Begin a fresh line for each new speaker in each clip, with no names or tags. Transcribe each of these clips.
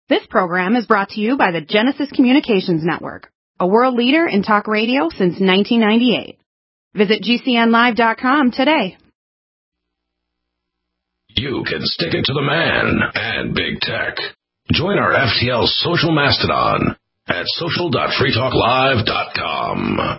This program is brought to you by the Genesis Communications Network, a world leader in talk radio since 1998. Visit GCNlive.com today.
You can stick it to the man and big tech. Join our FTL social mastodon at social.freetalklive.com.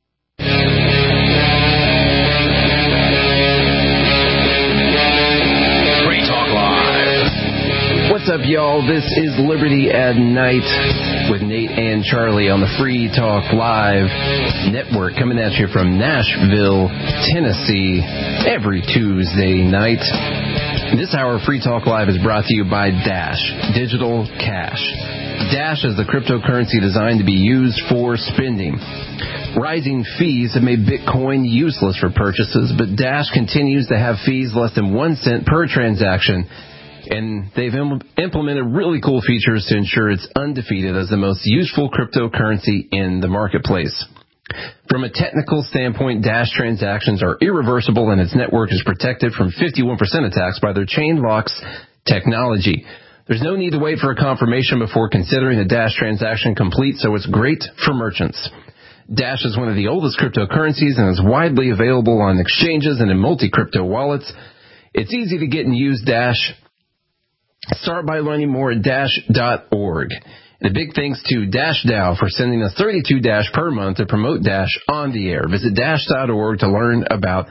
Free Talk Live.
What's up, y'all? This is Liberty at Night with Nate and Charlie on the Free Talk Live network, coming at you from Nashville, Tennessee, every Tuesday night. This hour of Free Talk Live is brought to you by Dash Digital Cash. Dash is the cryptocurrency designed to be used for spending. Rising fees have made Bitcoin useless for purchases, but Dash continues to have fees less than 1 cent per transaction, and they've implemented really cool features to ensure it's undefeated as the most useful cryptocurrency in the marketplace. From a technical standpoint, Dash transactions are irreversible, and its network is protected from 51% attacks by their chain locks technology. There's no need to wait for a confirmation before considering a Dash transaction complete, so it's great for merchants. Dash is one of the oldest cryptocurrencies and is widely available on exchanges and in multi-crypto wallets. It's easy to get and use Dash. Start by learning more at Dash.org. And a big thanks to Dash DAO for sending us 32 Dash per month to promote Dash on the air. Visit Dash.org to learn about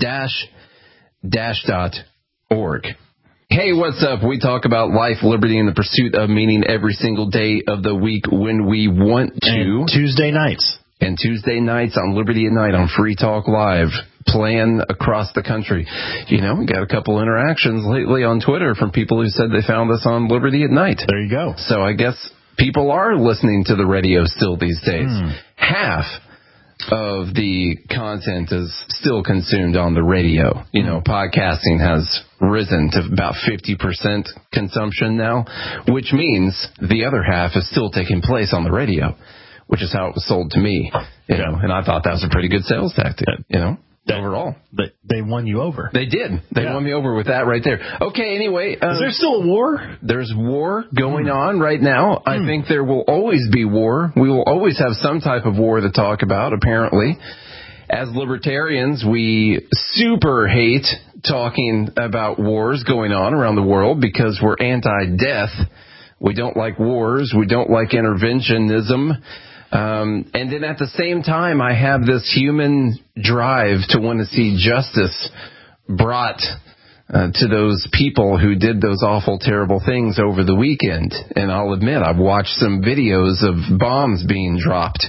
Dash.org. Hey, what's up? We talk about life, liberty, and the pursuit of meaning every single day of the week when we want to.
And Tuesday nights.
And Tuesday nights on Liberty at Night on Free Talk Live, playing across the country. You know, we got a couple interactions lately on Twitter from people who said they found us on Liberty at Night.
There you go.
So I guess people are listening to the radio still these days. Half of the content is still consumed on the radio. You know, podcasting has risen to about 50% consumption now, which means the other half is still taking place on the radio, which is how it was sold to me, you know, and I thought that was a pretty good sales tactic, you know. Overall.
They won you over.
They did. They won me over with that right there. Okay, anyway.
Is there still a war?
There's war going on right now. I think there will always be war. We will always have some type of war to talk about, apparently. As libertarians, we super hate talking about wars going on around the world because we're anti-death. We don't like wars. We don't like interventionism. And then at the same time, I have this human drive to want to see justice brought to those people who did those awful, terrible things over the weekend. And I'll admit, I've watched some videos of bombs being dropped.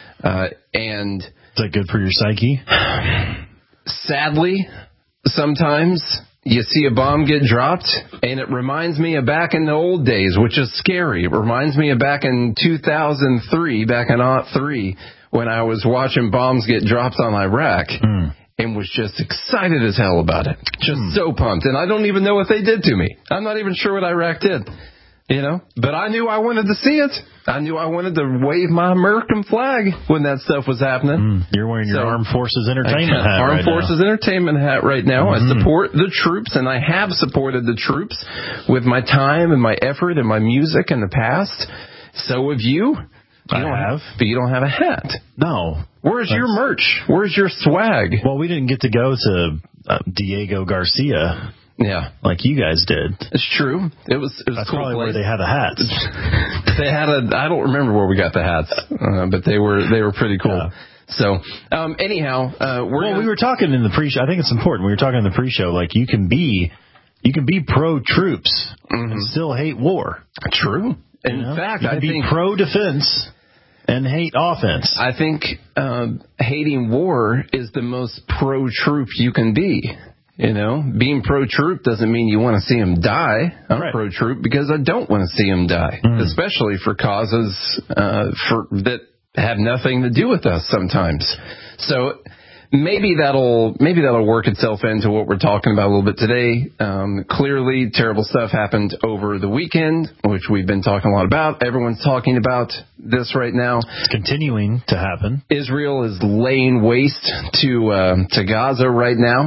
And
is that good for your psyche?
Sadly, sometimes you see a bomb get dropped, and it reminds me of back in the old days, which is scary. It reminds me of back in 2003, back in '03, when I was watching bombs get dropped on Iraq and was just excited as hell about it. Just so pumped. And I don't even know what they did to me. I'm not even sure what Iraq did, you know. But I knew I wanted to see it. I knew I wanted to wave my American flag when that stuff was happening.
You're wearing your Armed Forces Entertainment hat
Armed Forces Entertainment hat right now. I support the troops, and I have supported the troops with my time and my effort and my music in the past. So have you.
I have.
But you don't have a hat.
No.
Where's your merch? Where's your swag?
Well, we didn't get to go to Diego Garcia.
Yeah,
like you guys did.
It's true. It was
That's
cool
probably
place.
where they had the hats.
They had I don't remember where we got the hats, but they were pretty cool. Yeah. So anyhow,
we were talking in the pre-show. I think it's important. We were talking in the pre-show. Like you can be pro troops and still hate war.
True. In fact, I think
pro defense and hate offense.
I think hating war is the most pro troop you can be. You know, being pro-troop doesn't mean you want to see them die. I'm pro-troop because I don't want to see them die, especially for causes that have nothing to do with us sometimes. So maybe that'll work itself into what we're talking about a little bit today. Clearly, terrible stuff happened over the weekend, which we've been talking a lot about. Everyone's talking about this right now.
It's continuing to happen.
Israel is laying waste to Gaza right now.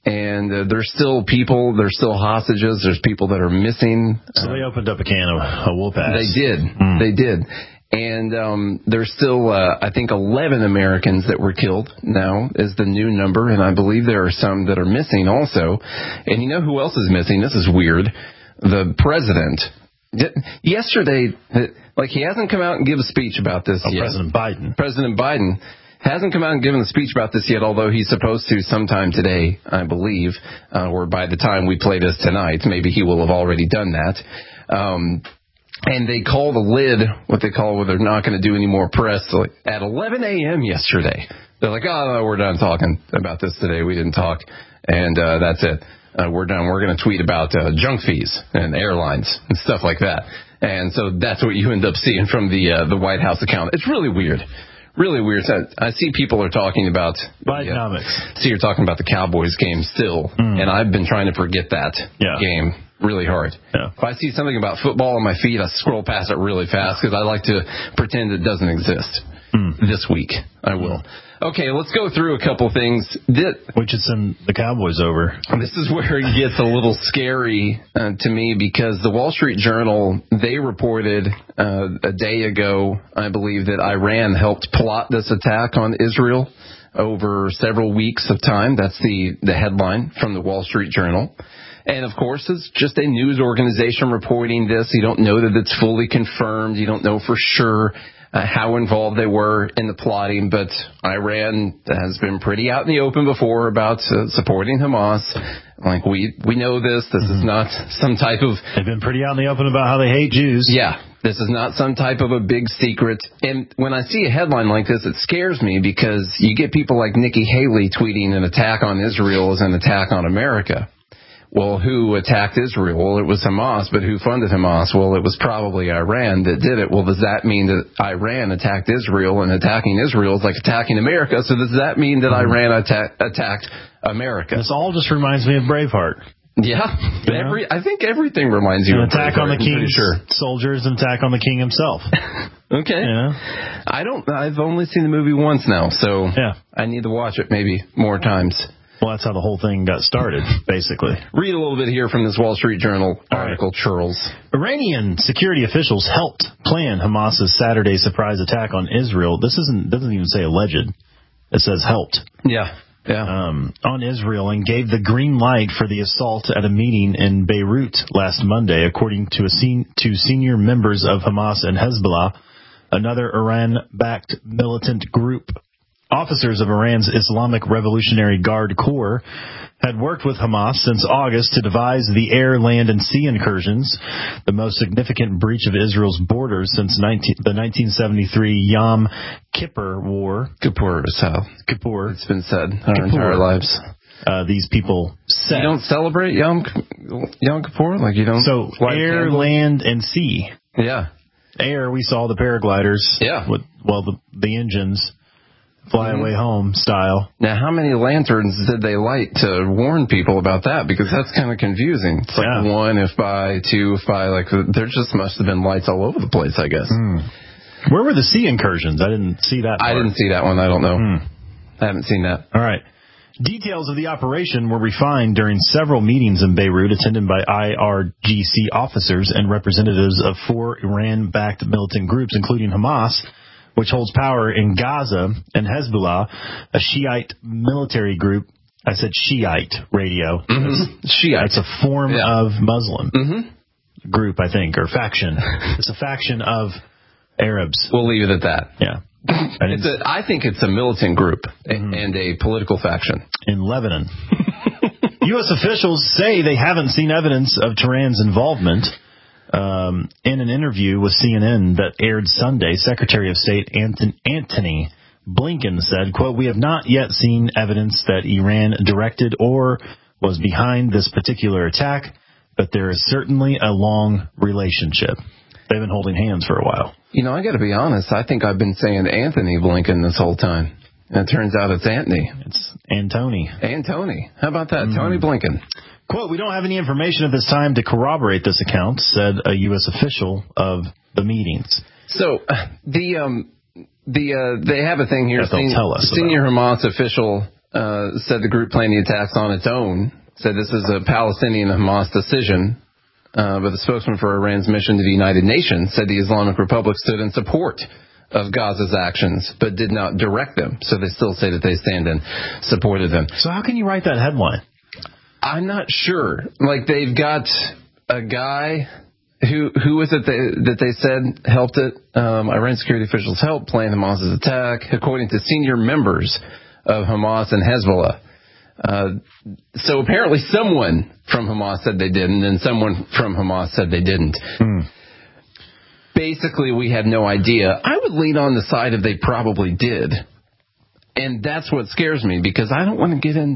And there's still people, there's still hostages, there's people that are missing.
So they opened up a can of whoop ass.
They did. They did. And there's still, I think, 11 Americans that were killed now is the new number, and I believe there are some that are missing also. And you know who else is missing? This is weird. The president. Yesterday, like, he hasn't come out and give a speech about this yet.
President Biden.
President Biden hasn't come out and given a speech about this yet, although he's supposed to sometime today, I believe, or by the time we play this tonight. Maybe he will have already done that. And they call the lid, what they call, where they're not going to do any more press, like at 11 a.m. yesterday. They're like, oh, no, we're done talking about this today. We didn't talk. And that's it. We're done. We're going to tweet about junk fees and airlines and stuff like that. And so that's what you end up seeing from the White House account. It's really weird. Really weird. I see people are talking about
Bidenomics.
See, you're talking about the Cowboys game still, and I've been trying to forget that game really hard. Yeah. If I see something about football on my feed, I scroll past it really fast because I like to pretend it doesn't exist. This week, I will. Okay, let's go through a couple things.
We should send the Cowboys over.
This is where it gets a little scary to me because the Wall Street Journal, they reported a day ago, I believe, that Iran helped plot this attack on Israel over several weeks of time. That's the headline from the Wall Street Journal. And, of course, it's just a news organization reporting this. You don't know that it's fully confirmed. You don't know for sure how involved they were in the plotting, but Iran has been pretty out in the open before about supporting Hamas. Like, we know this. This is not some type of...
They've been pretty out in the open about how they hate Jews.
Yeah, this is not some type of a big secret. And when I see a headline like this, it scares me because you get people like Nikki Haley tweeting an attack on Israel as an attack on America. Well, who attacked Israel? Well, it was Hamas, but who funded Hamas? Well, it was probably Iran that did it. Well, does that mean that Iran attacked Israel, and attacking Israel is like attacking America? So does that mean that Iran attacked America?
This all just reminds me of Braveheart.
Yeah. I think everything reminds you of
Braveheart. An attack on the king's soldiers, an attack on the king himself.
Okay. Yeah. I've only seen the movie once now, so I need to watch it maybe more times.
Well, that's how the whole thing got started, basically.
Read a little bit here from this Wall Street Journal article, Charles.
Iranian security officials helped plan Hamas's Saturday surprise attack on Israel. This doesn't even say alleged. It says helped.
Yeah.
On Israel, and gave the green light for the assault at a meeting in Beirut last Monday, according to senior members of Hamas and Hezbollah, another Iran-backed militant group. Officers of Iran's Islamic Revolutionary Guard Corps had worked with Hamas since August to devise the air, land, and sea incursions, the most significant breach of Israel's borders since the 1973 Yom Kippur War.
Kippur is how it's been said our entire lives.
These people said.
You don't celebrate Yom Kippur? Like you don't?
So air, candles? Land, and sea.
Yeah.
Air, we saw the paragliders.
Yeah.
The engines. Fly away home style.
Now, how many lanterns did they light to warn people about that? Because that's kind of confusing. It's like 1 if by, 2 if by. Like there just must have been lights all over the place, I guess.
Where were the sea incursions? I didn't see that part.
I didn't see that one. I don't know. I haven't seen that.
All right. Details of the operation were refined during several meetings in Beirut attended by IRGC officers and representatives of 4 Iran-backed militant groups, including Hamas, which holds power in Gaza, and Hezbollah, a Shiite military group. I said Shiite radio.
Shiite.
It's a form of Muslim group, I think, or faction. It's a faction of Arabs.
We'll leave it at that.
Yeah.
I think it's a militant group and a political faction.
In Lebanon. U.S. officials say they haven't seen evidence of Tehran's involvement. In an interview with CNN that aired Sunday, Secretary of State Antony Blinken said, quote, "We have not yet seen evidence that Iran directed or was behind this particular attack, but there is certainly a long relationship." They've been holding hands for a while.
You know, I got to be honest. I think I've been saying Anthony Blinken this whole time. And it turns out it's Anthony.
It's Antony.
How about that? Tony Blinken.
Quote, "We don't have any information at this time to corroborate this account," said a U.S. official of the meetings.
So they have a thing here.
They'll tell us
senior Hamas official said the group planned the attacks on its own, said this is a Palestinian Hamas decision. But the spokesman for Iran's mission to the United Nations said the Islamic Republic stood in support of Gaza's actions, but did not direct them. So they still say that they stand in support of them.
So how can you write that headline?
I'm not sure. Like, they've got a guy who was it that they said helped it? Iran security officials helped plan Hamas's attack, according to senior members of Hamas and Hezbollah. So apparently someone from Hamas said they didn't, and someone from Hamas said they didn't. Basically, we have no idea. I would lean on the side of they probably did. And that's what scares me, because I don't want to get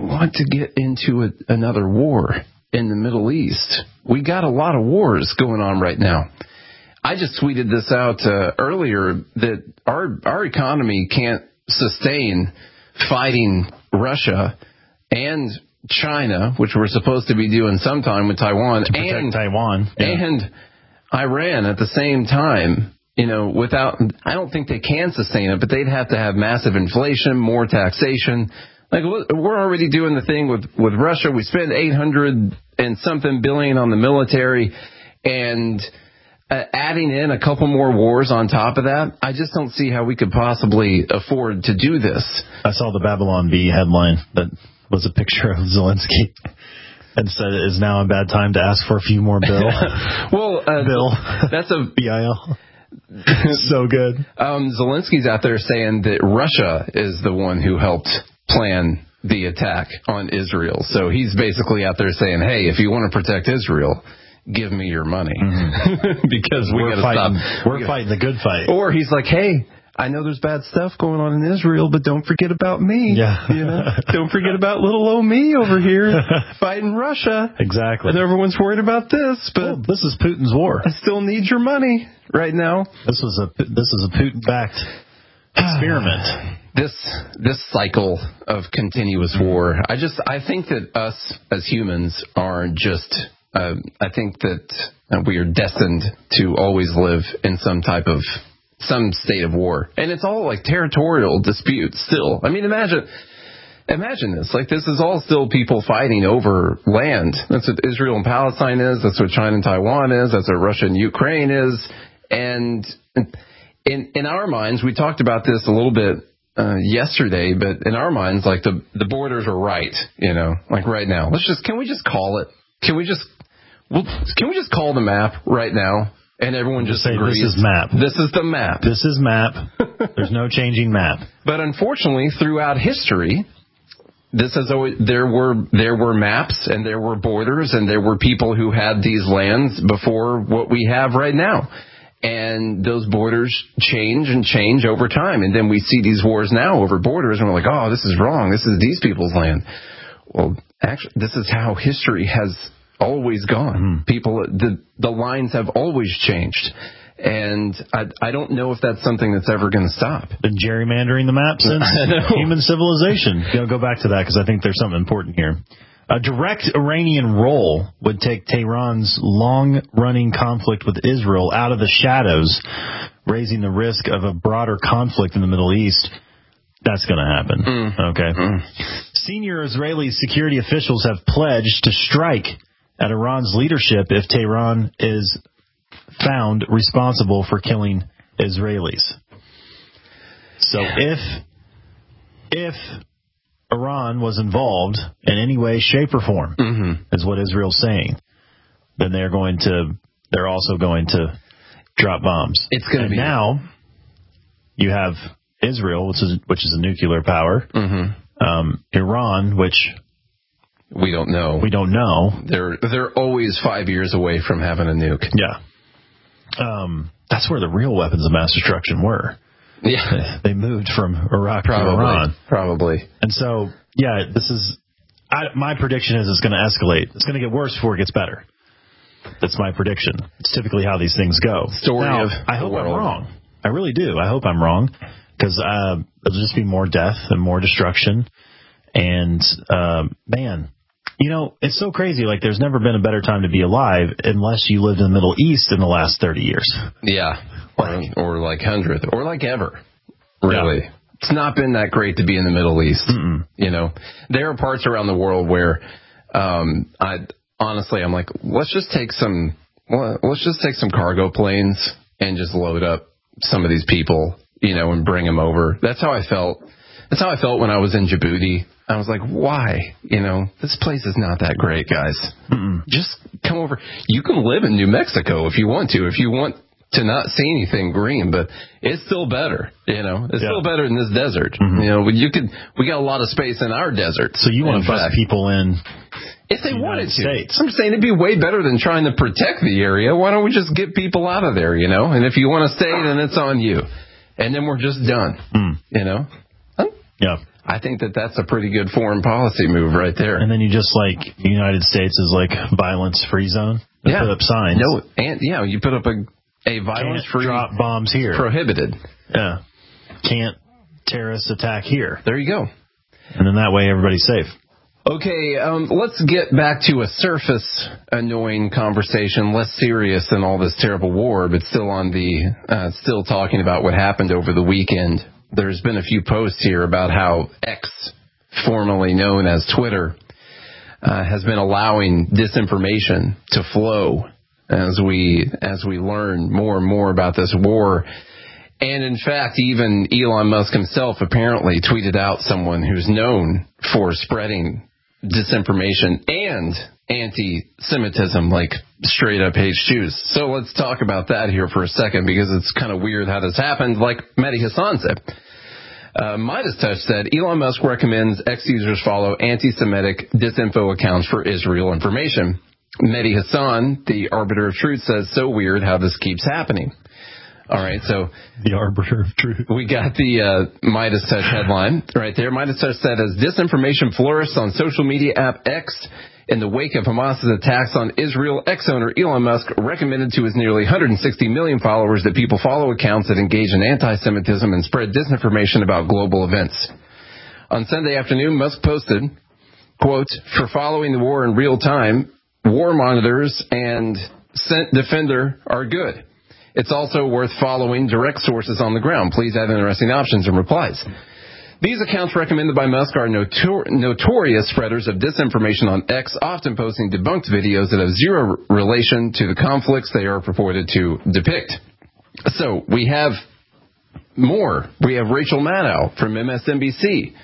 into another war in the Middle East. We got a lot of wars going on right now. I just tweeted this out earlier that our economy can't sustain fighting Russia and China, which we're supposed to be doing sometime with Taiwan,
to protect Taiwan,
and Iran at the same time. You know, without, I don't think they can sustain it, but they'd have to have massive inflation, more taxation. Like, we're already doing the thing with Russia. We spend $800 and something billion on the military, and adding in a couple more wars on top of that, I just don't see how we could possibly afford to do this.
I saw the Babylon Bee headline that was a picture of Zelensky and said it is now a bad time to ask for a few more bill. Bill.
That's a
BIL. So good.
Zelensky's out there saying that Russia is the one who helped plan the attack on Israel. So he's basically out there saying, hey, if you want to protect Israel, give me your money. Because we're
fighting. We're fighting the good fight.
Or he's like, hey, I know there's bad stuff going on in Israel, but don't forget about me.
Yeah.
You know? Don't forget about little old me over here fighting Russia.
Exactly.
And everyone's worried about this, but
this is Putin's war.
I still need your money right now.
This is a Putin-backed experiment.
This cycle of continuous war. I think that us as humans are just. I think that we are destined to always live in some state of war. And it's all like territorial disputes still. I mean, imagine this. Like, this is all still people fighting over land. That's what Israel and Palestine is. That's what China and Taiwan is. That's what Russia and Ukraine is. And in our minds, we talked about this a little bit yesterday, but in our minds, like, the borders are right, you know, like right now. Can we just call it? Can we just call the map right now? And everyone just
say,
agrees.
This is map.
This is the map.
This is map. There's no changing map.
But unfortunately, throughout history, this has always there were maps and there were borders and there were people who had these lands before what we have right now. And those borders change and change over time. And then we see these wars now over borders, and we're like, oh, this is wrong. This is these people's land. Well, actually, this is how history has always gone. People, the lines have always changed, and I don't know if that's something that's ever going to stop.
Been gerrymandering the map since human civilization. Go back to that, because I think there's something important here. A direct Iranian role would take Tehran's long-running conflict with Israel out of the shadows, raising the risk of a broader conflict in the Middle East. That's going to happen. Okay. Senior Israeli security officials have pledged to strike at Iran's leadership if Tehran is found responsible for killing Israelis. So if Iran was involved in any way, shape, or form, is what Israel's saying, then they're also going to drop bombs.
It's going to be
now. You have Israel, which is a nuclear power. Iran, which
we don't know. They're always 5 years away from having a nuke.
Yeah. That's where the real weapons of mass destruction were.
Yeah.
They moved from Iraq to Iran.
Probably.
And so, yeah, my prediction is it's going to escalate. It's going to get worse before it gets better. That's my prediction. It's typically how these things go. I hope I'm wrong. I really do. I hope I'm wrong, because it'll just be more death and more destruction. And, man, you know, it's so crazy. Like, there's never been a better time to be alive unless you lived in the Middle East in the last 30 years.
Yeah. Or like 100, or like ever. Really.
Yeah.
It's not been that great to be in the Middle East.
Mm-mm.
You know, there are parts around the world where, I'm like, let's just take some cargo planes and just load up some of these people, you know, and bring them over. That's how I felt. That's how I felt when I was in Djibouti. I was like, why? You know, this place is not that great, guys.
Mm-mm.
Just come over. You can live in New Mexico if you want to to not see anything green, but it's still better, you know. It's still better than this desert.
Mm-hmm.
You know, we got a lot of space in our desert.
So you want to bust people in
if they wanted to.
States.
I'm saying it'd be way better than trying to protect the area. Why don't we just get people out of there, you know? And if you want to stay, then it's on you. And then we're just done, you know?
Yeah.
I think that's a pretty good foreign policy move right there.
And then you just like, the United States is like violence-free zone. They put up signs.
No, and you put up a violence-free.
Can't drop bombs here.
Prohibited.
Yeah. Can't terrorists attack here.
There you go.
And then that way everybody's safe.
Okay, let's get back to a surface annoying conversation, less serious than all this terrible war, but still still talking about what happened over the weekend. There's been a few posts here about how X, formerly known as Twitter, has been allowing disinformation to flow as we learn more and more about this war. And in fact, even Elon Musk himself apparently tweeted out someone who's known for spreading disinformation and anti-Semitism, like straight up hates Jews. So let's talk about that here for a second, because it's kind of weird how this happened. Like Mehdi Hassan said, Midas Touch said, Elon Musk recommends X users follow anti-Semitic disinfo accounts for Israel information. Mehdi Hassan, the arbiter of truth, says, so weird how this keeps happening. All right, so
the arbiter of truth.
We got the Midas Touch headline right there. Midas Touch said, as disinformation flourished on social media app X in the wake of Hamas's attacks on Israel, X owner Elon Musk recommended to his nearly 160 million followers that people follow accounts that engage in anti-Semitism and spread disinformation about global events. On Sunday afternoon, Musk posted, quote, for following the war in real time, War Monitors and Scent Defender are good. It's also worth following direct sources on the ground. Please have interesting options and replies. These accounts recommended by Musk are notorious spreaders of disinformation on X, often posting debunked videos that have zero relation to the conflicts they are purported to depict. So we have more. We have Rachel Maddow from MSNBC.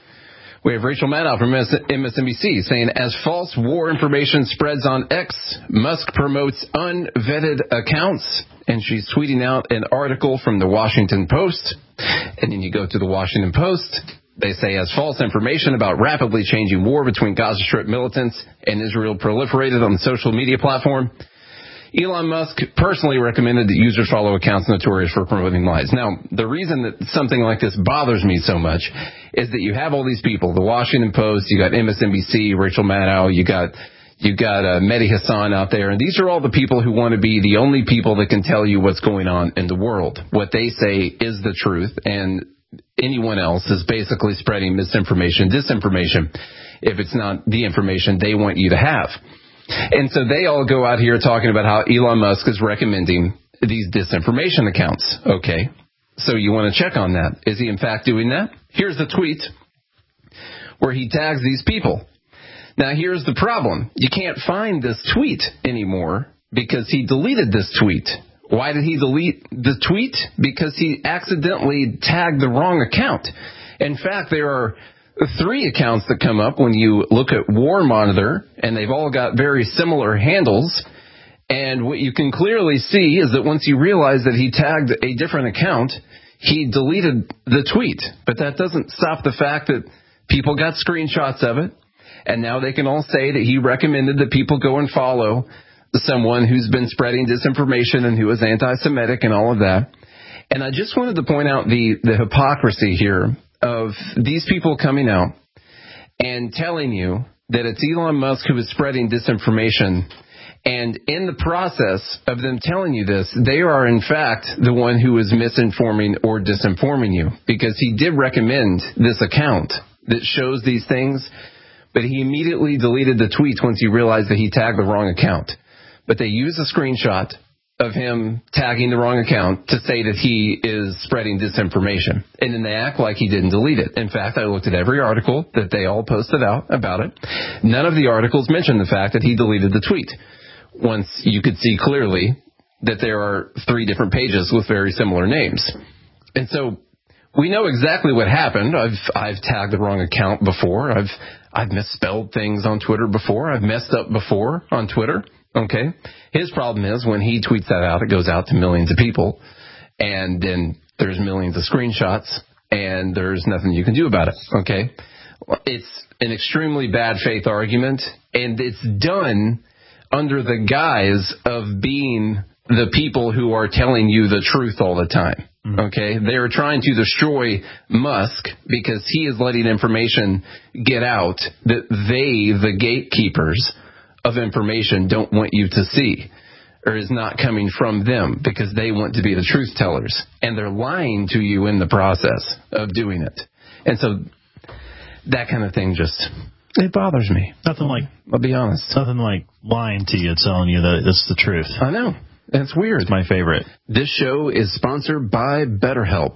Saying, as false war information spreads on X, Musk promotes unvetted accounts. And she's tweeting out an article from the Washington Post. And then you go to the Washington Post. They say, as false information about rapidly changing war between Gaza Strip militants and Israel proliferated on the social media platform, Elon Musk personally recommended that users follow accounts notorious for promoting lies. Now, the reason that something like this bothers me so much is that you have all these people, the Washington Post, you got MSNBC, Rachel Maddow, you got Mehdi Hassan out there, and these are all the people who want to be the only people that can tell you what's going on in the world. What they say is the truth, and anyone else is basically spreading misinformation, disinformation, if it's not the information they want you to have. And so they all go out here talking about how Elon Musk is recommending these disinformation accounts. Okay, so you want to check on that. Is he in fact doing that? Here's the tweet where he tags these people. Now, here's the problem. You can't find this tweet anymore because he deleted this tweet. Why did he delete the tweet? Because he accidentally tagged the wrong account. In fact, there are 3 accounts that come up when you look at War Monitor, and they've all got very similar handles. And what you can clearly see is that once you realize that he tagged a different account, he deleted the tweet. But that doesn't stop the fact that people got screenshots of it. And now they can all say that he recommended that people go and follow someone who's been spreading disinformation and who is anti-Semitic and all of that. And I just wanted to point out the hypocrisy here of these people coming out and telling you that it's Elon Musk who is spreading disinformation. And in the process of them telling you this, they are in fact the one who is misinforming or disinforming you, because he did recommend this account that shows these things. But he immediately deleted the tweets once he realized that he tagged the wrong account. But they used a screenshot of him tagging the wrong account to say that he is spreading disinformation. And then they act like he didn't delete it. In fact, I looked at every article that they all posted out about it. None of the articles mentioned the fact that he deleted the tweet. Once you could see clearly that there are 3 different pages with very similar names. And so we know exactly what happened. I've tagged the wrong account before. I've misspelled things on Twitter before. I've messed up before on Twitter. Okay. His problem is when he tweets that out, it goes out to millions of people, and then there's millions of screenshots, and there's nothing you can do about it. Okay. It's an extremely bad faith argument, and it's done under the guise of being the people who are telling you the truth all the time. Okay. They are trying to destroy Musk because he is letting information get out that they, the gatekeepers of information, don't want you to see, or is not coming from them because they want to be the truth tellers, and they're lying to you in the process of doing it. And so that kind of thing it bothers me.
Nothing like,
I'll be honest,
nothing like lying to you, telling you that it's the truth.
I know. That's weird.
It's my favorite.
This show is sponsored by BetterHelp.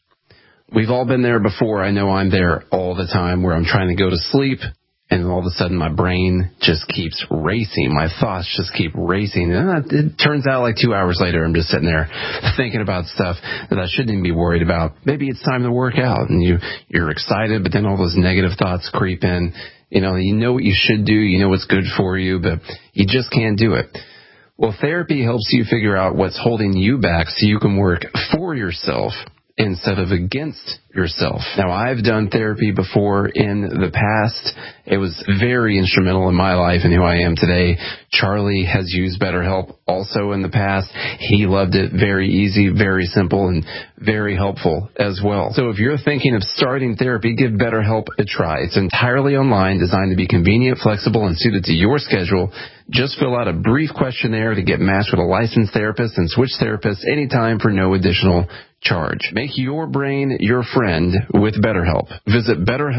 We've all been there before. I know I'm there all the time where I'm trying to go to sleep, and all of a sudden my brain just keeps racing. My thoughts just keep racing. And it turns out like 2 hours later, I'm just sitting there thinking about stuff that I shouldn't even be worried about. Maybe it's time to work out, and you're excited, but then all those negative thoughts creep in. You know what you should do. You know what's good for you, but you just can't do it. Well, therapy helps you figure out what's holding you back so you can work for yourself instead of against yourself. Now, I've done therapy before in the past. It was very instrumental in my life and who I am today. Charlie has used BetterHelp also in the past. He loved it. Very easy, very simple, and very helpful as well. So if you're thinking of starting therapy, give BetterHelp a try. It's entirely online, designed to be convenient, flexible, and suited to your schedule. Just fill out a brief questionnaire to get matched with a licensed therapist and switch therapists anytime for no additional charge. Make your brain your friend with BetterHelp. Visit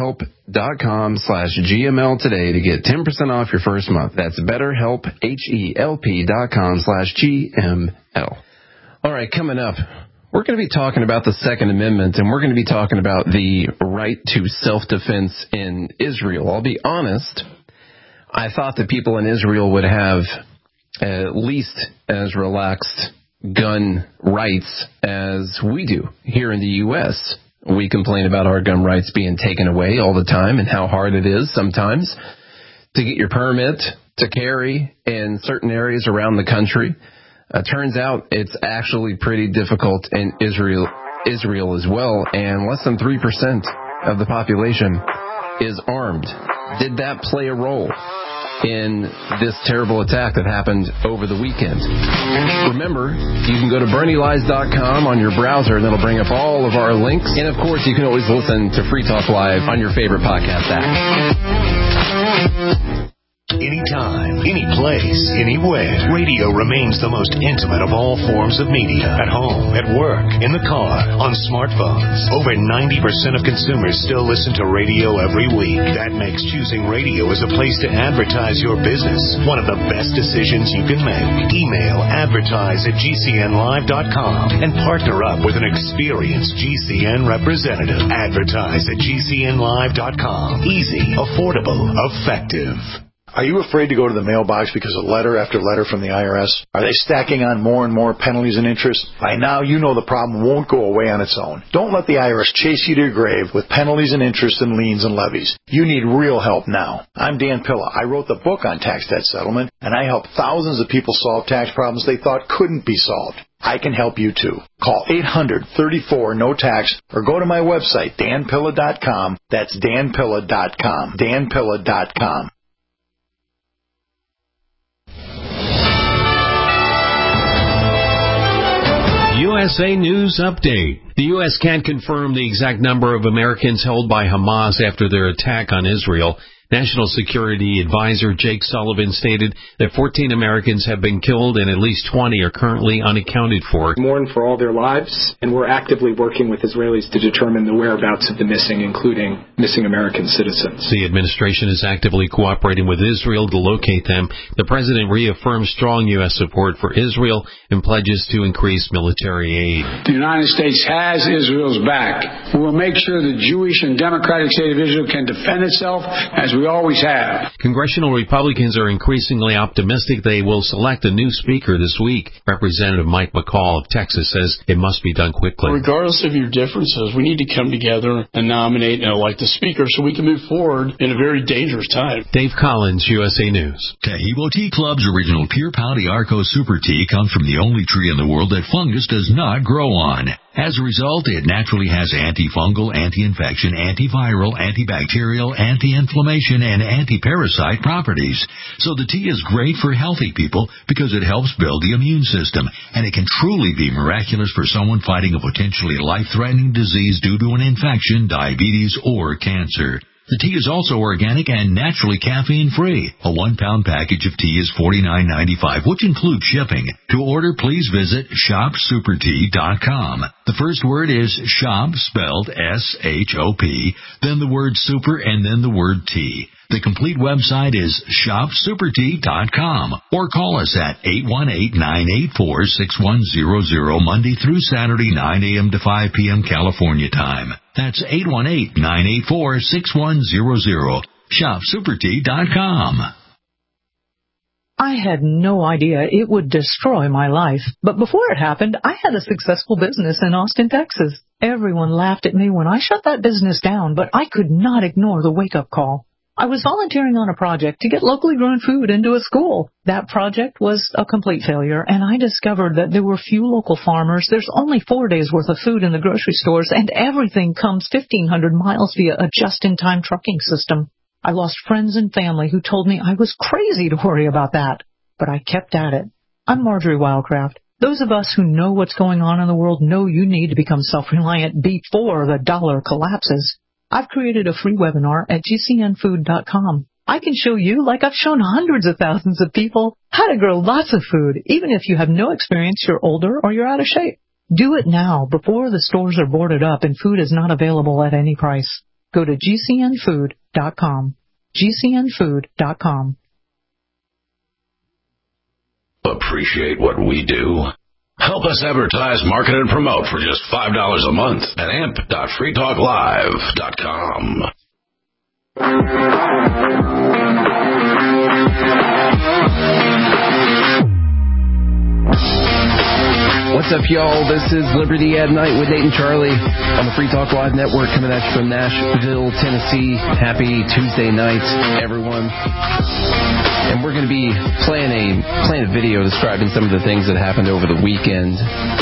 BetterHelp.com/GML today to get 10% off your first month. That's BetterHelp, HELP.com/GML. All right, coming up, we're going to be talking about the Second Amendment, and we're going to be talking about the right to self-defense in Israel. I'll be honest, I thought that people in Israel would have at least as relaxed gun rights as we do here in the U.S. We complain about our gun rights being taken away all the time and how hard it is sometimes to get your permit to carry in certain areas around the country. Turns out it's actually pretty difficult in Israel as well, and less than 3% of the population is armed. Did that play a role in this terrible attack that happened over the weekend? Remember, you can go to BernieLies.com on your browser, and that'll bring up all of our links. And, of course, you can always listen to Free Talk Live on your favorite podcast app.
Anytime, any place, anywhere. Radio remains the most intimate of all forms of media. At home, at work, in the car, on smartphones. Over 90% of consumers still listen to radio every week. That makes choosing radio as a place to advertise your business one of the best decisions you can make. Email advertise@gcnlive.com and partner up with an experienced GCN representative. Advertise@gcnlive.com. Easy, affordable, effective.
Are you afraid to go to the mailbox because of letter after letter from the IRS? Are they stacking on more and more penalties and interest? By now, you know the problem won't go away on its own. Don't let the IRS chase you to your grave with penalties and interest and liens and levies. You need real help now. I'm Dan Pilla. I wrote the book on tax debt settlement, and I help thousands of people solve tax problems they thought couldn't be solved. I can help you too. Call 800-34-NO-TAX or go to my website, danpilla.com. That's danpilla.com. danpilla.com.
USA News Update. The U.S. can't confirm the exact number of Americans held by Hamas after their attack on Israel. National Security Advisor Jake Sullivan stated that 14 Americans have been killed and at least 20 are currently unaccounted for.
Mourn for all their lives, and we're actively working with Israelis to determine the whereabouts of the missing, including missing American citizens.
The administration is actively cooperating with Israel to locate them. The president reaffirmed strong U.S. support for Israel and pledges to increase military aid.
The United States has Israel's back. We will make sure the Jewish and democratic state of Israel can defend itself as we always have.
Congressional Republicans are increasingly optimistic they will select a new speaker this week. Representative Mike McCall of Texas says it must be done quickly.
Regardless of your differences, we need to come together and nominate and elect a speaker so we can move forward in a very dangerous time.
Dave Collins, USA News.
Tahibo Tea Club's original Pure Pau d'Arco Super Tea comes from the only tree in the world that fungus does not grow on. As a result, it naturally has antifungal, anti-infection, antiviral, antibacterial, anti-inflammation, and anti-parasite properties. So the tea is great for healthy people because it helps build the immune system, and it can truly be miraculous for someone fighting a potentially life-threatening disease due to an infection, diabetes, or cancer. The tea is also organic and naturally caffeine-free. A 1-pound package of tea is $49.95, which includes shipping. To order, please visit shopsupertea.com. The first word is shop, spelled S-H-O-P, then the word super, and then the word tea. The complete website is shopsupertea.com, or call us at 818-984-6100 Monday through Saturday, 9 a.m. to 5 p.m. California time. That's 818-984-6100. Shopsupertea.com.
I had no idea it would destroy my life, but before it happened, I had a successful business in Austin, Texas. Everyone laughed at me when I shut that business down, but I could not ignore the wake-up call. I was volunteering on a project to get locally grown food into a school. That project was a complete failure, and I discovered that there were few local farmers. There's only 4 days' worth of food in the grocery stores, and everything comes 1,500 miles via a just-in-time trucking system. I lost friends and family who told me I was crazy to worry about that, but I kept at it. I'm Marjorie Wildcraft. Those of us who know what's going on in the world know you need to become self-reliant before the dollar collapses. I've created a free webinar at gcnfood.com. I can show you, like I've shown hundreds of thousands of people, how to grow lots of food, even if you have no experience, you're older, or you're out of shape. Do it now, before the stores are boarded up and food is not available at any price. Go to gcnfood.com. gcnfood.com.
Appreciate what we do? Help us advertise, market, and promote for just $5 a month at amp.freetalklive.com.
What's up, y'all? This is Liberty at Night with Nate and Charlie on the Free Talk Live Network, coming at you from Nashville, Tennessee. Happy Tuesday night, everyone. And we're going to be playing a video describing some of the things that happened over the weekend.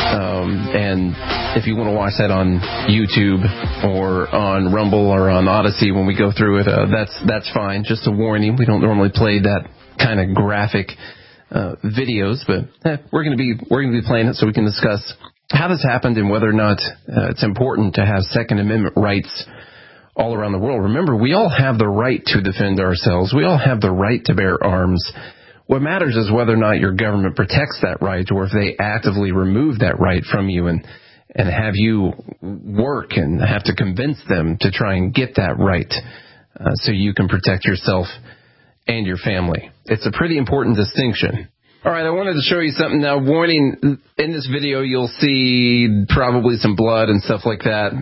And if you want to watch that on YouTube or on Rumble or on Odyssey when we go through it, that's fine. Just a warning, we don't normally play that kind of graphic videos, but we're going to be playing it so we can discuss how this happened and whether or not it's important to have Second Amendment rights all around the world. Remember, we all have the right to defend ourselves. We all have the right to bear arms. What matters is whether or not your government protects that right, or if they actively remove that right from you and have you work and have to convince them to try and get that right so you can protect yourself and your family. It's a pretty important distinction. All right, I wanted to show you something now. Warning, in this video you'll see probably some blood and stuff like that.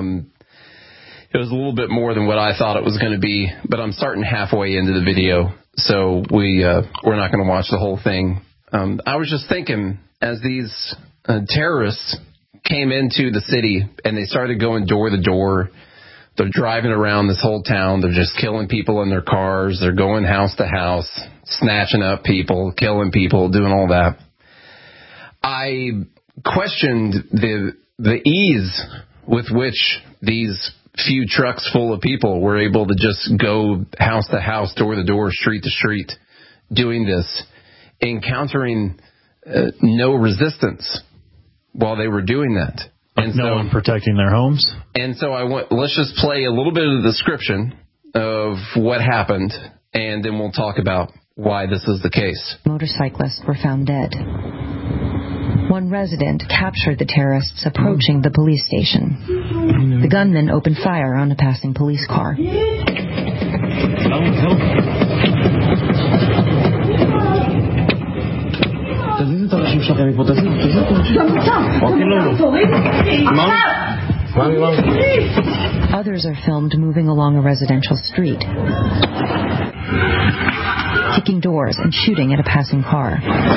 It was a little bit more than what I thought it was going to be, but I'm starting halfway into the video, so we're not going to watch the whole thing. I was just thinking, as these terrorists came into the city and they started going door to door, they're driving around this whole town. They're just killing people in their cars. They're going house to house, snatching up people, killing people, doing all that. I questioned the ease with which these few trucks full of people were able to just go house to house, door to door, street to street, doing this, encountering no resistance while they were doing that. And
no one protecting their homes.
And so let's just play a little bit of the description of what happened, and then we'll talk about why this is the case.
Motorcyclists were found dead. One resident captured the terrorists approaching the police station. The gunman opened fire on a passing police car. Others are filmed moving along a residential street, kicking doors and shooting at a passing car.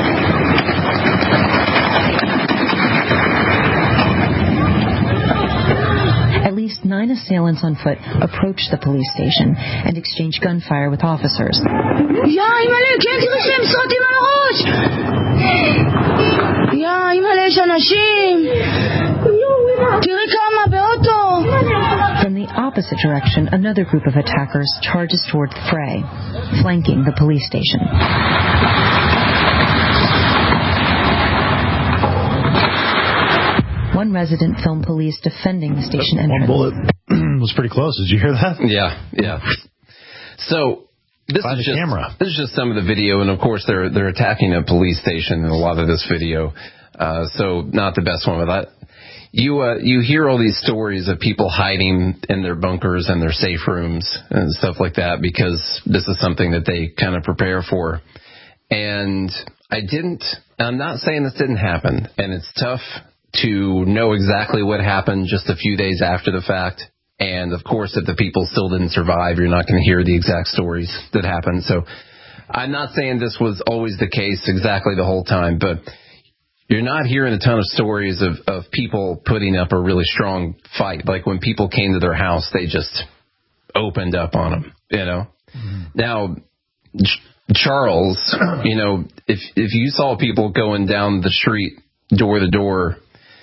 At least 9 assailants on foot approached the police station and exchanged gunfire with officers. From the opposite direction, another group of attackers charges toward the fray, flanking the police station. One resident filmed police defending the station entrance.
One bullet was pretty close. Did you hear that?
Yeah. So this is just some of the video, and of course they're attacking a police station in a lot of this video. So not the best one with that. You hear all these stories of people hiding in their bunkers and their safe rooms and stuff like that because this is something that they kind of prepare for. And I'm not saying this didn't happen, and it's tough to know exactly what happened just a few days after the fact. And of course, if the people still didn't survive, you're not going to hear the exact stories that happened. So I'm not saying this was always the case exactly the whole time, but you're not hearing a ton of stories of people putting up a really strong fight. Like when people came to their house, they just opened up on them, you know. Mm-hmm. Now, Charles, you know, if you saw people going down the street door to door,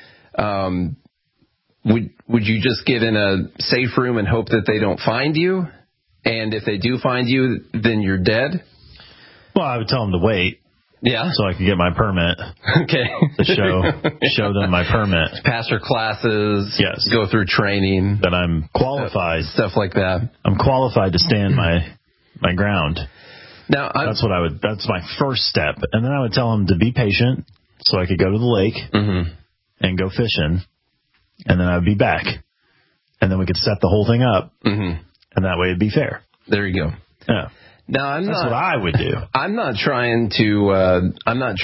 would you just get in a safe room and hope that they don't find you? And if they do find you, then you're dead?
Well, I would tell them to wait.
Yeah.
So I could get my permit.
Okay.
To show them my permit.
Pass your classes.
Yes.
Go through training.
That I'm qualified.
Stuff like that.
I'm qualified to stand my ground.
Now,
that's my first step. And then I would tell them to be patient so I could go to the lake and go fishing. And then I'd be back. And then we could set the whole thing up. Mm-hmm. And that way it'd be fair.
There you go.
Yeah.
Now,
that's what I would do.
I'm not trying to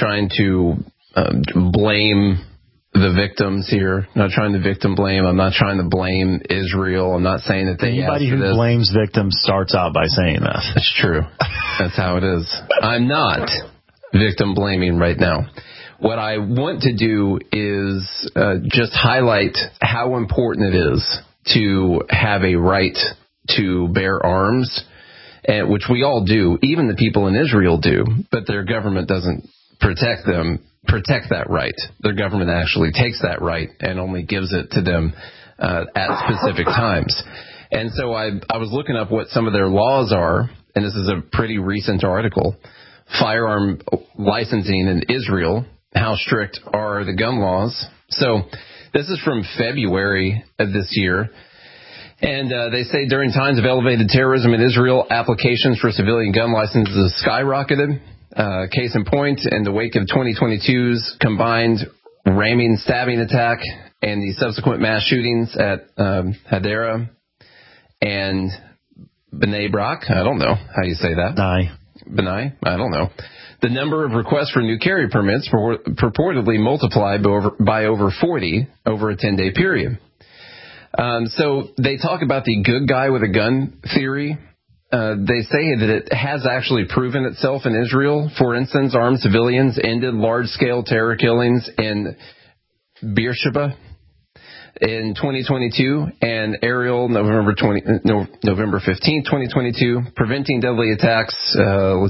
blame the victims here. I'm not trying to victim blame. I'm not trying to blame Israel. I'm not saying that
anybody who blames victims starts out by saying that.
That's true. That's how it is. I'm not victim blaming right now. What I want to do is just highlight how important it is to have a right to bear arms, which we all do. Even the people in Israel do, but their government doesn't protect that right. Their government actually takes that right and only gives it to them at specific times. And so I was looking up what some of their laws are, and this is a pretty recent article. Firearm licensing in Israel. How strict are the gun laws? So this is from February of this year. And they say during times of elevated terrorism in Israel, applications for civilian gun licenses skyrocketed. Case in point, in the wake of 2022's combined ramming stabbing attack and the subsequent mass shootings at Hadera and Bnei Brak. I don't know how you say that. B'nai? I don't know. The number of requests for new carry permits purportedly multiplied by over 40 over a 10-day period. So they talk about the good guy with a gun theory. They say that it has actually proven itself in Israel. For instance, armed civilians ended large-scale terror killings in Beersheba in 2022 and Ariel November 15, 2022, preventing deadly attacks.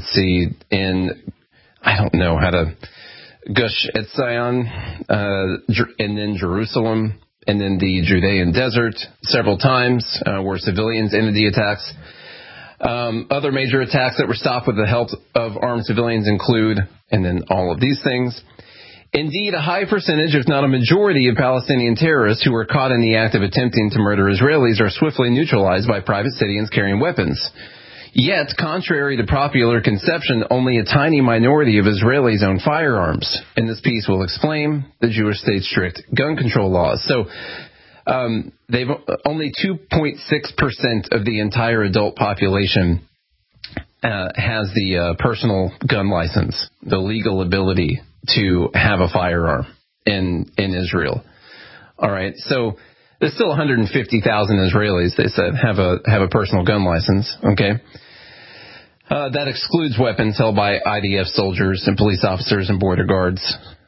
I don't know how to Gush Etzion, and then Jerusalem, and then the Judean desert several times where civilians ended the attacks. Other major attacks that were stopped with the help of armed civilians include, and then all of these things. Indeed, a high percentage, if not a majority, of Palestinian terrorists who are caught in the act of attempting to murder Israelis are swiftly neutralized by private civilians carrying weapons. Yet, contrary to popular conception, only a tiny minority of Israelis own firearms. In this piece, we'll explain the Jewish state's strict gun control laws. So, they've only 2.6% of the entire adult population has the personal gun license, the legal ability to have a firearm in Israel. All right, so there's still 150,000 Israelis, they said, have a personal gun license. Okay, that excludes weapons held by IDF soldiers and police officers and border guards.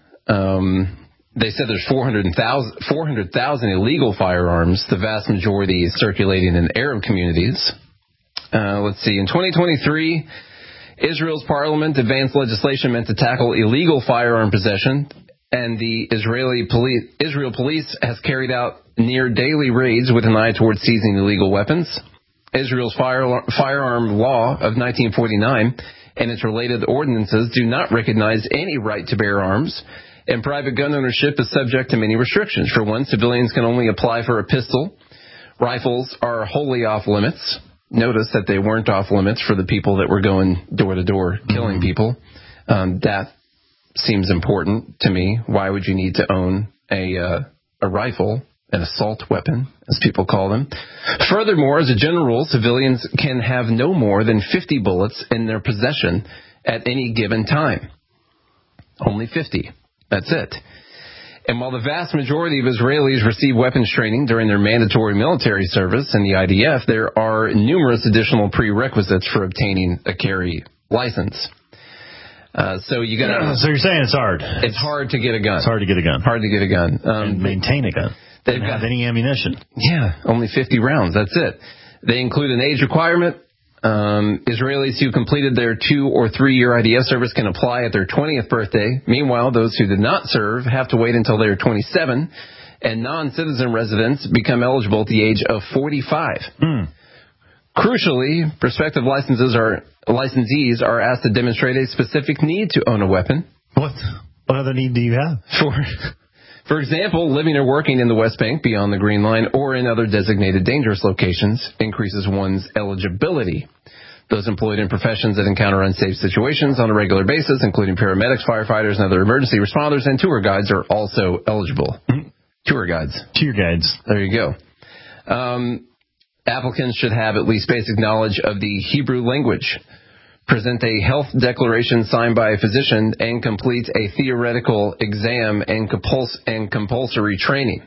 They said there's 400,000 illegal firearms. The vast majority is circulating in Arab communities. Let's see. In 2023, Israel's parliament advanced legislation meant to tackle illegal firearm possession, and the Israel police has carried out near daily raids with an eye towards seizing illegal weapons. Israel's firearm law of 1949 and its related ordinances do not recognize any right to bear arms, and private gun ownership is subject to many restrictions. For one, civilians can only apply for a pistol. Rifles are wholly off limits. Notice that they weren't off limits for the people that were going door to door killing people. That seems important to me. Why would you need to own a rifle, an assault weapon, as people call them? Furthermore, as a general rule, civilians can have no more than 50 bullets in their possession at any given time. Only 50. That's it. And while the vast majority of Israelis receive weapons training during their mandatory military service in the IDF, there are numerous additional prerequisites for obtaining a carry license. So you got.
So you're saying it's hard.
It's hard to get a gun.
It's hard to get a gun.
Hard to get a gun.
And maintain a gun. They don't have any ammunition.
Yeah, only 50 rounds. That's it. They include an age requirement. Israelis who completed their 2 or 3 year IDF service can apply at their 20th birthday. Meanwhile, those who did not serve have to wait until they are 27, and non-citizen residents become eligible at the age of 45. Crucially, prospective licensees are asked to demonstrate a specific need to own a weapon.
What other need do you have?
For example, living or working in the West Bank beyond the Green Line or in other designated dangerous locations increases one's eligibility. Those employed in professions that encounter unsafe situations on a regular basis, including paramedics, firefighters, and other emergency responders, and tour guides are also eligible. Tour guides. There you go. Applicants should have at least basic knowledge of the Hebrew language, present a health declaration signed by a physician, and complete a theoretical exam and compulsory training.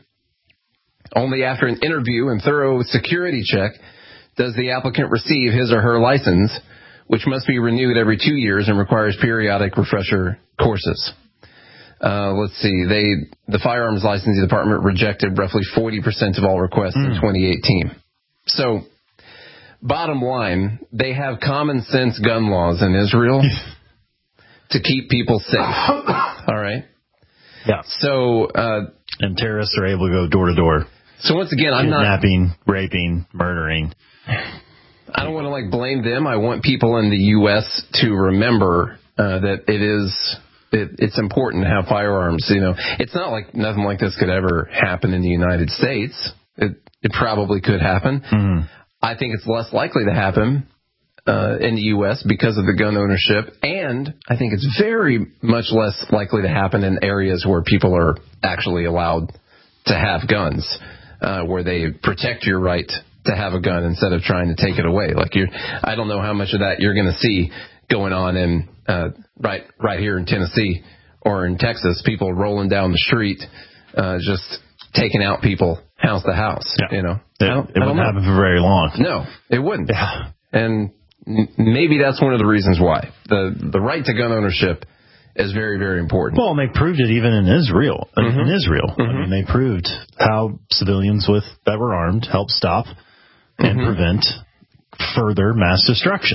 Only after an interview and thorough security check does the applicant receive his or her license, which must be renewed every 2 years and requires periodic refresher courses. Let's see. The Firearms Licensing Department rejected roughly 40% of all requests in 2018. So, bottom line, they have common sense gun laws in Israel to keep people safe. All right?
Yeah.
So,
and terrorists are able to go door to door.
So once again, I'm not
kidnapping, raping, murdering.
I don't want to blame them. I want people in the U.S. to remember that it's important to have firearms. You know, it's not like nothing like this could ever happen in the United States. It probably could happen.
Mm-hmm.
I think it's less likely to happen in the U.S. because of the gun ownership, and I think it's very much less likely to happen in areas where people are actually allowed to have guns, where they protect your right to have a gun instead of trying to take it away. I don't know how much of that you're going to see going on in right here in Tennessee or in Texas. People rolling down the street, just taking out people house to house.
Yeah.
You know,
it wouldn't happen for very long.
No, it wouldn't.
Yeah.
And maybe that's one of the reasons why the right to gun ownership is very, very important.
Well, and they proved it even in Israel.
Mm-hmm.
In Israel,
Mm-hmm.
I mean, they proved how civilians that were armed help stop and prevent further mass destruction.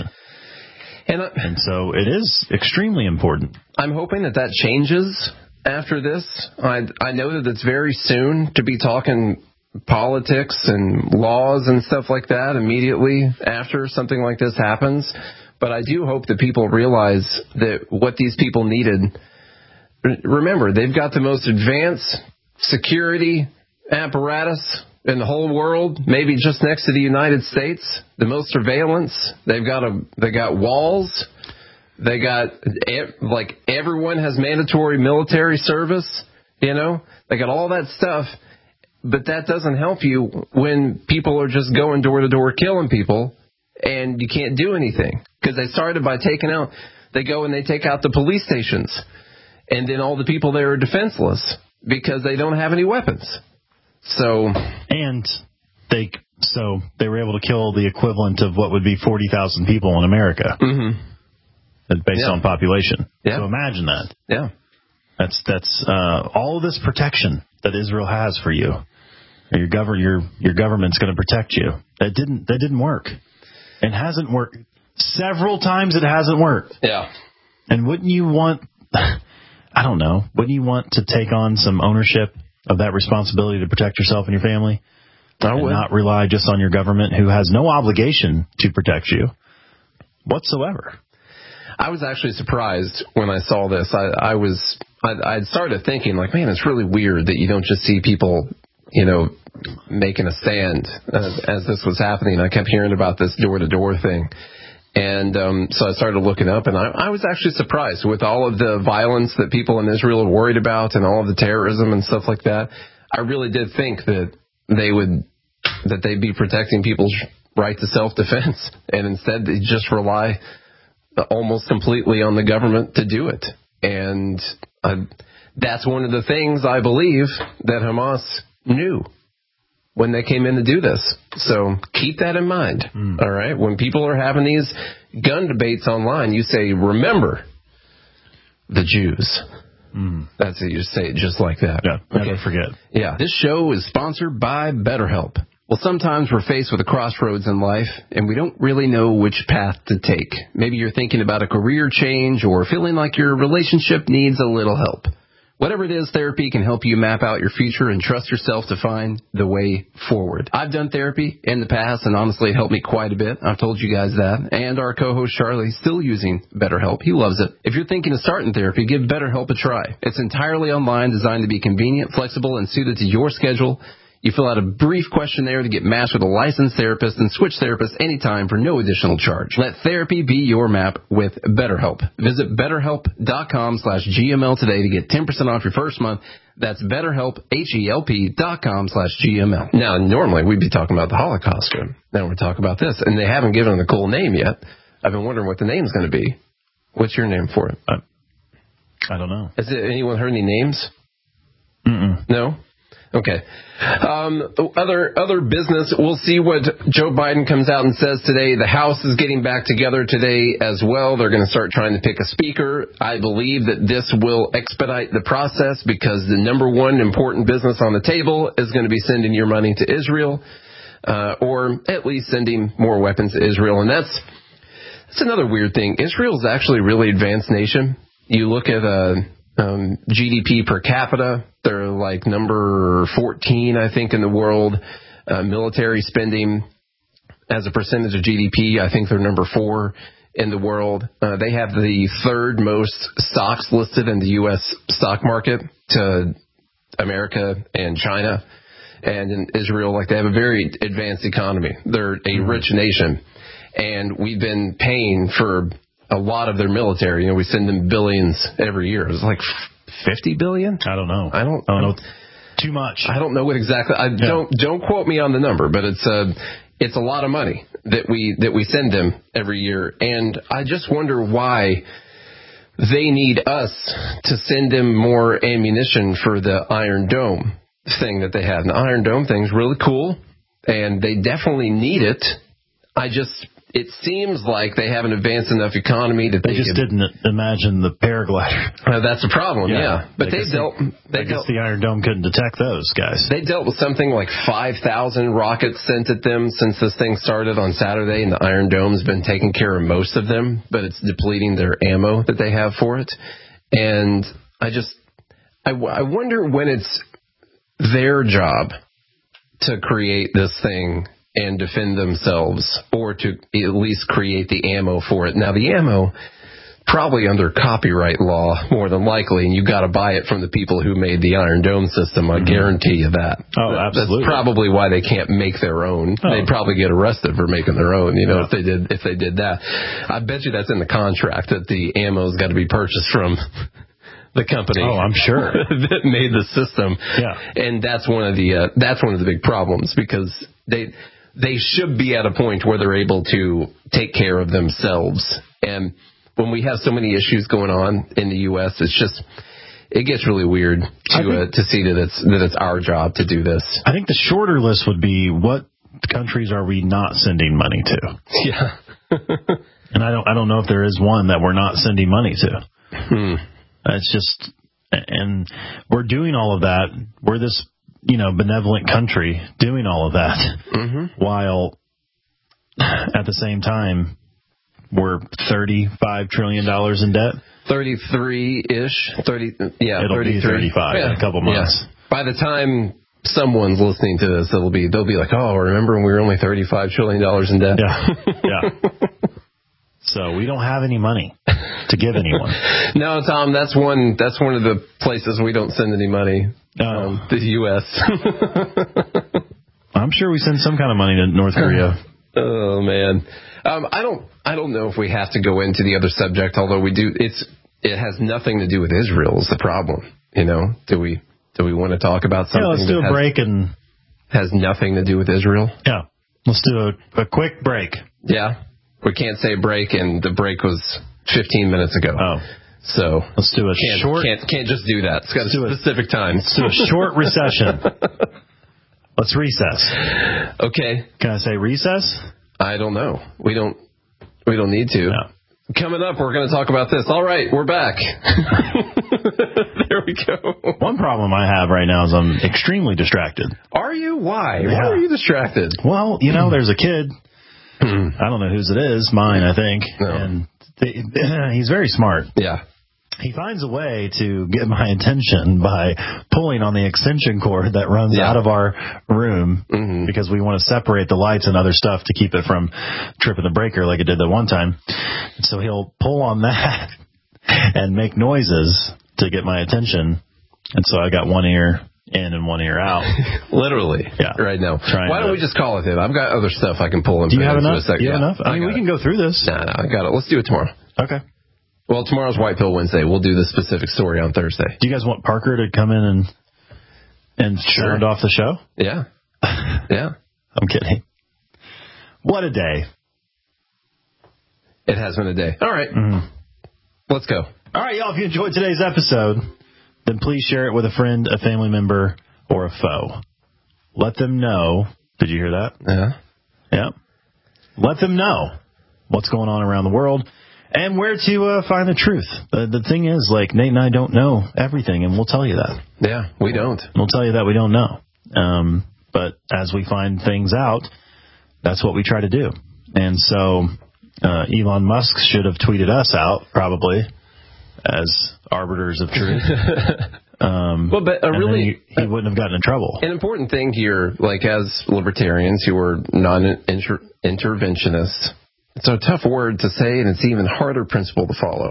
And so it is extremely important.
I'm hoping that changes after this. I know that it's very soon to be talking politics and laws and stuff like that immediately after something like this happens. But I do hope that people realize that what these people needed remember, they've got the most advanced security apparatus in the whole world, maybe just next to the United States, the most surveillance. They got walls. They got, like, everyone has mandatory military service, you know. They got all that stuff, but that doesn't help you when people are just going door to door killing people and you can't do anything. Because they started by they go and they take out the police stations, and then all the people there are defenseless because they don't have any weapons. So they were able to kill the equivalent of what would be 40,000 people in America, based on population. Yeah. So imagine that. Yeah, that's all this protection that Israel has for you. Your government's going to protect you. That didn't work. It hasn't worked several times. It hasn't worked. Yeah. And wouldn't you want? I don't know. Wouldn't you want to take on some ownership of that responsibility to protect yourself and your family? And not rely just on your government, who has no obligation to protect you whatsoever. I was actually surprised when I saw this. I'd started thinking, like, man, it's really weird that you don't just see people, you know, making a stand as this was happening. I kept hearing about this door-to-door thing. And so I started looking up, and I was actually surprised with all of the violence that people in Israel are worried about and all of the terrorism and stuff like that. I really did think that they'd be protecting people's right to self-defense, and instead they just rely almost completely on the government to do it. And that's one of the things I believe that Hamas knew when they came in to do this. So keep that in mind, all right? When people are having these gun debates online, you say, remember the Jews. That's it. You say it just like that. Yeah, never forget. Yeah. This show is sponsored by BetterHelp. Well, sometimes we're faced with a crossroads in life, and we don't really know which path to take. Maybe you're thinking about a career change or feeling like your relationship needs a little help. Whatever it is, therapy can help you map out your future and trust yourself to find the way forward. I've done therapy in the past, and honestly, it helped me quite a bit. I've told you guys that. And our co-host Charlie is still using BetterHelp. He loves it. If you're thinking of starting therapy, give BetterHelp a try. It's entirely online, designed to be convenient, flexible, and suited to your schedule. You fill out a brief questionnaire to get matched with a licensed therapist and switch therapists anytime for no additional charge. Let therapy be your map with BetterHelp. Visit BetterHelp.com/GML today to get 10% off your first month. That's BetterHelp, HELP.com/GML. Now, normally we'd be talking about the Holocaust. Now we're talking about this, and they haven't given it a cool name yet. I've been wondering what the name's going to be. What's your name for it? I don't know. Has anyone heard any names? No? Okay. Other business, we'll see what Joe Biden comes out and says today. The House is getting back together today as well. They're going to start trying to pick a speaker. I believe that this will expedite the process because the number one important business on the table is going to be sending your money to Israel, or at least sending more weapons to Israel. And that's another weird thing. Israel is actually a really advanced nation. You look at GDP per capita. They're like number 14, I think, in the world. Military spending as a percentage of GDP, I think they're number 4 in the world. They have the third most stocks listed in the U.S. stock market to America and China. And in Israel, like, they have a very advanced economy. They're a rich nation. And we've been paying for a lot of their military. You know, we send them billions every year. It's like 50 billion? I don't know. I don't know. Too much. I don't know what exactly. Don't quote me on the number, but it's a lot of money that we send them every year. And I just wonder why they need us to send them more ammunition for the Iron Dome thing that they have. And the Iron Dome thing's really cool, and they definitely need it. It seems like they have an advanced enough economy that they just didn't imagine the paraglider. That's a problem, yeah. But I guess the Iron Dome couldn't detect those guys. They dealt with something like 5,000 rockets sent at them since this thing started on Saturday, and the Iron Dome's been taking care of most of them, but it's depleting their ammo that they have for it. And I wonder when it's their job to create this thing and defend themselves, or to at least create the ammo for it. Now, the ammo probably under copyright law, more than likely, and you got to buy it from the people who made the Iron Dome system. I guarantee you that.
Oh, absolutely.
That's probably why they can't make their own. Oh. They'd probably get arrested for making their own, if they did that. I bet you that's in the contract that the ammo's got to be purchased from the company.
Oh, I'm sure.
that made the system.
Yeah.
And that's one of the big problems, because they should be at a point where they're able to take care of themselves. And when we have so many issues going on in the U.S., it gets really weird to see that it's our job to do this.
I think the shorter list would be, what countries are we not sending money to?
Yeah.
And I don't know if there is one that we're not sending money to. It's just, and we're doing all of that. We're this, benevolent country doing all of that, while at the same time we're $35 trillion in debt.
33-ish. 30. Yeah,
it'll
33.
be 35 in a couple months.
Yeah. By the time someone's listening to this, they'll be like, oh, remember when we were only $35 trillion in debt?
Yeah. So we don't have any money to give anyone.
No, Tom, that's one of the places we don't send any money. The U.S.
I'm sure we send some kind of money to North Korea.
Oh man, I don't know if we have to go into the other subject, although we do. It has nothing to do with Israel is the problem. Do we want to talk about something?
Yeah, let's do a break and
has nothing to do with Israel.
Yeah, let's do a quick break.
Yeah. We can't say break, and the break was 15 minutes ago.
Oh.
So
let's do a short...
Can't just do that. It's got a specific time.
Let's do a short recession. Let's recess.
Okay.
Can I say recess?
I don't know. We don't need to.
No.
Coming up, we're going to talk about this. All right, we're back. There we go.
One problem I have right now is I'm extremely distracted.
Are you? Why? Yeah. Why are you distracted?
Well, there's a kid. I don't know whose it is. Mine, I think. No. And he's very smart.
Yeah.
He finds a way to get my attention by pulling on the extension cord that runs out of our room because we want to separate the lights and other stuff to keep it from tripping the breaker like it did that one time. So he'll pull on that and make noises to get my attention. And so I got one ear in and one ear out.
Literally.
Yeah.
Right now. Why don't we just call it in? I've got other stuff I can pull in.
Do you have enough? Do you have enough? I mean, we can go through this.
No, I got it. Let's do it tomorrow.
Okay.
Well, tomorrow's White Pill Wednesday. We'll do the specific story on Thursday.
Do you guys want Parker to come in and sound off the show?
Yeah. Yeah.
I'm kidding. What a day.
It has been a day. All right. Mm-hmm. Let's go.
All right, y'all. If you enjoyed today's episode, then please share it with a friend, a family member, or a foe. Let them know. Did you hear that?
Yeah.
Yeah. Let them know what's going on around the world and where to find the truth. The thing is, Nate and I don't know everything, and we'll tell you that.
Yeah, we don't.
We'll tell you that we don't know. But as we find things out, that's what we try to do. And so Elon Musk should have tweeted us out, probably, as arbiters of truth.
But really,
he wouldn't have gotten in trouble.
An important thing here, as libertarians who are non-interventionists, it's a tough word to say, and it's an even harder principle to follow.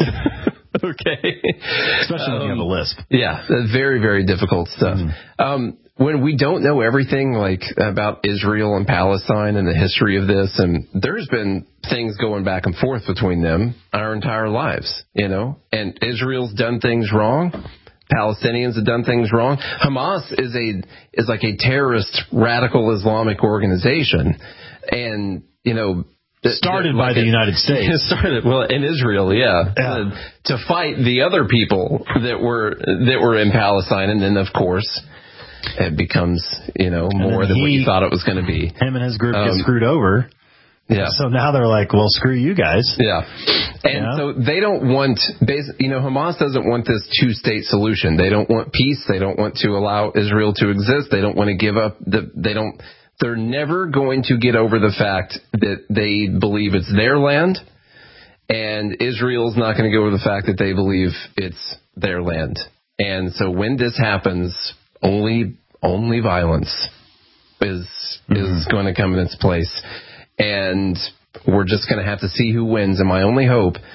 Okay.
Especially when you have a lisp.
Yeah, very, very difficult stuff. When we don't know everything, about Israel and Palestine and the history of this, and there's been things going back and forth between them our entire lives, and Israel's done things wrong. Palestinians have done things wrong. Hamas is like a terrorist radical Islamic organization, and
started by the United States.
Started in Israel, to fight the other people that were in Palestine, and then of course it becomes more than what you thought it was going to be.
Him and his group get screwed over.
Yeah.
So now they're like, well, screw you guys.
Yeah. And so they don't want, Hamas doesn't want this two-state solution. They don't want peace. They don't want to allow Israel to exist. They don't want to give up. They're never going to get over the fact that they believe it's their land, and Israel's not going to get over the fact that they believe it's their land. And so when this happens, only violence is going to come in its place. And we're just going to have to see who wins. And my only hope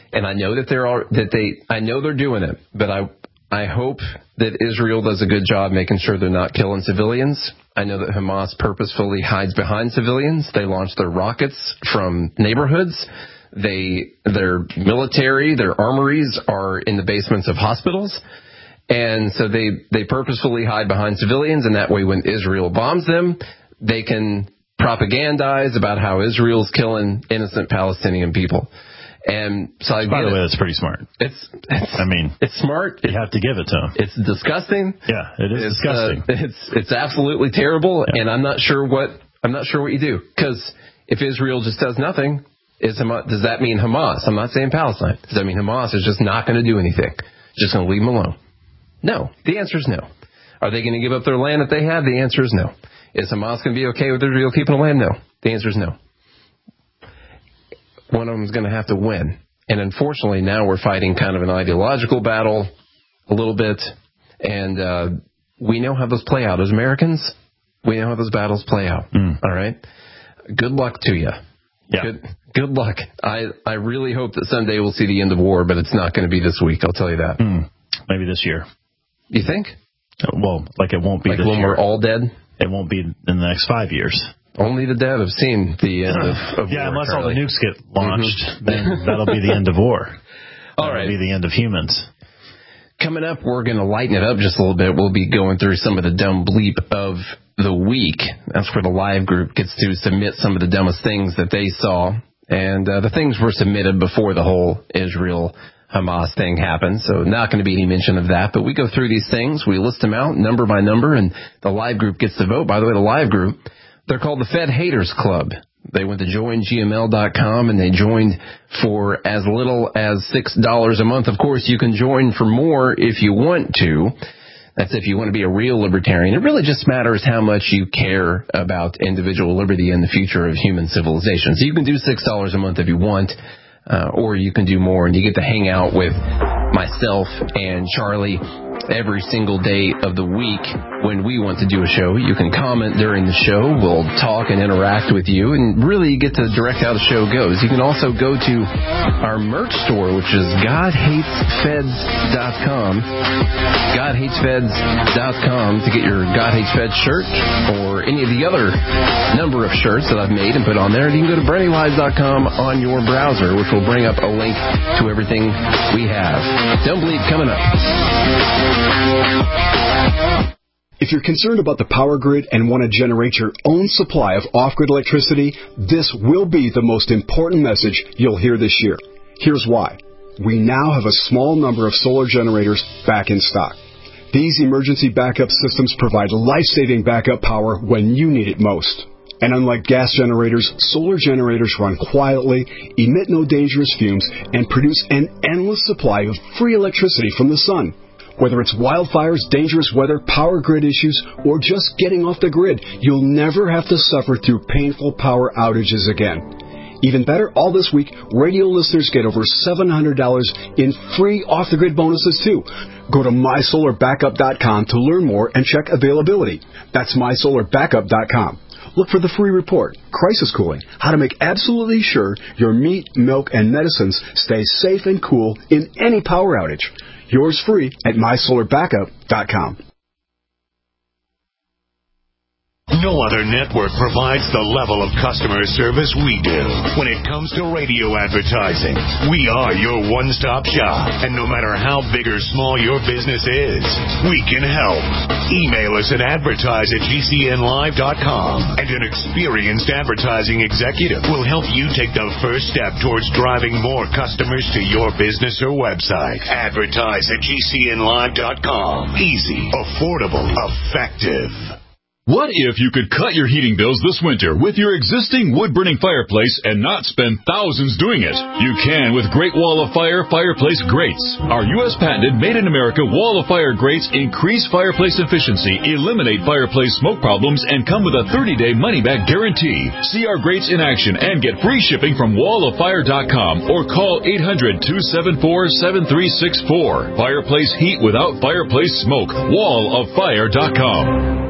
And I know that I know they're doing it, but I hope that Israel does a good job making sure they're not killing civilians. I know that Hamas purposefully hides behind civilians. They launch their rockets from neighborhoods. Their military, their armories are in the basements of hospitals. And so they purposefully hide behind civilians, and that way when Israel bombs them, they can propagandize about how Israel's killing innocent Palestinian people. And so
by the way, that's pretty smart.
It's smart.
You have to give it to them.
It's disgusting.
Yeah, it is disgusting.
It's absolutely terrible, and I'm not sure what you do, because if Israel just does nothing, does that mean Hamas? I'm not saying Palestine. Does that mean Hamas is just not going to do anything? Just going to leave them alone? No. The answer is no. Are they going to give up their land that they have? The answer is no. Is Hamas going to be okay with Israel keeping the land? No. The answer is no. One of them is going to have to win. And unfortunately, now we're fighting kind of an ideological battle a little bit. And we know how those play out. As Americans, we know how those battles play out. All right? Good luck to you.
Yeah.
Good luck. I really hope that someday we'll see the end of war, but it's not going to be this week. I'll tell you that.
Maybe this year.
You think?
Well, it won't be
like
this
when
year.
We're all dead?
It won't be in the next 5 years.
Only the dead have seen the end of
yeah,
war,
unless
Charlie.
all the nukes get launched, then that'll be the end of war.
All right.
That'll be the end of humans.
Coming up, we're going to lighten it up just a little bit. We'll be going through some of the dumb bleep of the week. That's where the live group gets to submit some of the dumbest things that they saw. And the things were submitted before the whole Israel-Hamas thing happened, so not going to be any mention of that. But we go through these things, we list them out number by number, and the live group gets to vote. By the way, the live group, they're called the Fed Haters Club. They went to joingml.com, and they joined for as little as $6 a month. Of course, you can join for more if you want to. That's if you want to be a real libertarian. It really just matters how much you care about individual liberty and the future of human civilization. So you can do $6 a month if you want, or you can do more, and you get to hang out with myself and Charlie every single day of the week when we want to do a show. You can comment during the show. We'll talk and interact with you and really get to direct how the show goes. You can also go to our merch store, which is GodHatesFeds.com. GodHatesFeds.com to get your God Hates Feds shirt or any of the other number of shirts that I've made and put on there. And you can go to BrennyWise.com on your browser, which will bring up a link to everything we have. Don't Bleed coming up.
If you're concerned about the power grid and want to generate your own supply of off-grid electricity, this will be the most important message you'll hear this year. Here's why. We now have a small number of solar generators back in stock. These emergency backup systems provide life-saving backup power when you need it most. And unlike gas generators, solar generators run quietly, emit no dangerous fumes, and produce an endless supply of free electricity from the sun. Whether it's wildfires, dangerous weather, power grid issues, or just getting off the grid, you'll never have to suffer through painful power outages again. Even better, all this week, radio listeners get over $700 in free off-the-grid bonuses, too. Go to MySolarBackup.com to learn more and check availability. That's MySolarBackup.com. Look for the free report, Crisis Cooling, how to make absolutely sure your meat, milk, and medicines stay safe and cool in any power outage. Yours free at MySolarBackup.com.
No other network provides the level of customer service we do. When it comes to radio advertising, we are your one-stop shop. And no matter how big or small your business is, we can help. Email us at advertise@gcnlive.com, and an experienced advertising executive will help you take the first step towards driving more customers to your business or website. Advertise@gcnlive.com. Easy, affordable, effective.
What if you could cut your heating bills this winter with your existing wood-burning fireplace and not spend thousands doing it? You can with Great Wall of Fire fireplace grates. Our U.S. patented made-in-America Wall of Fire grates increase fireplace efficiency, eliminate fireplace smoke problems, and come with a 30-day money-back guarantee. See our grates in action and get free shipping from walloffire.com or call 800-274-7364. Fireplace heat without fireplace smoke. walloffire.com.